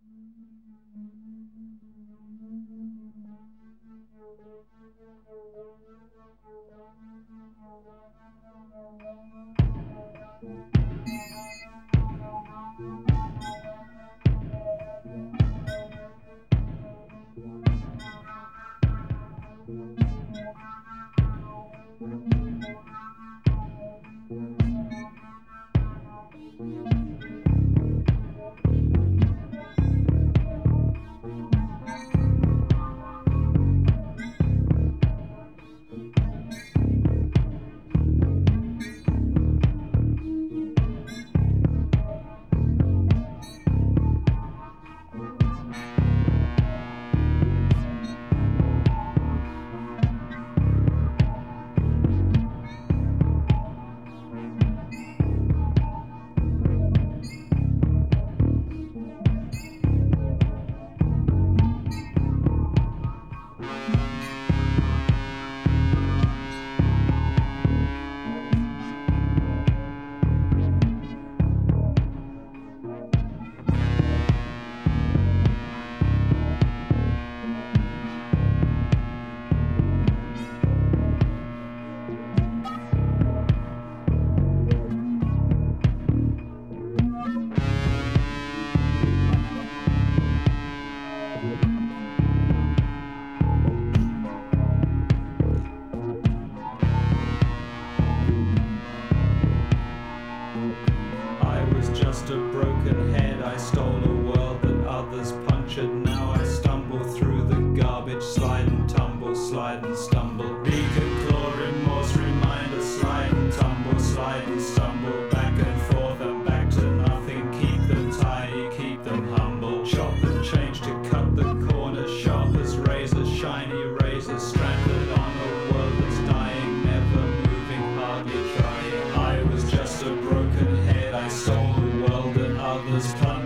I was just a broken head, I stole a world that others punctured. Now I stumble through the garbage, slide and tumble, slide and stumble. Beacon, claw, remorse, reminder, slide and tumble, slide and stumble. Back and forth and back to nothing, keep them tiny, keep them humble. Chop and change to cut the corner, sharp as razors, shiny razors, stranded on a world that's dying, never moving, hardly trying. I was just a broken head, I stole the world that others plundered.